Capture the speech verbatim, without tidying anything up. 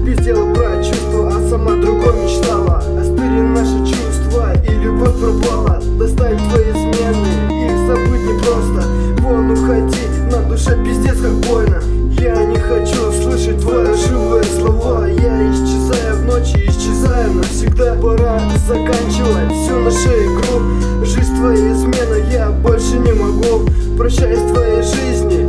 пиздела про чувства, а сама другой мечтала. Остыли наши чувства и любовь пропала. Достать твои измены, их забыть непросто. Вон уходи, на душе пиздец как больно. Я не хочу слышать твои лживые слова. Я исчезаю в ночи, исчезаю навсегда. Пора заканчивать всю нашу игру. Жизнь твоя измена, я больше не могу. Прощай с твоей жизни,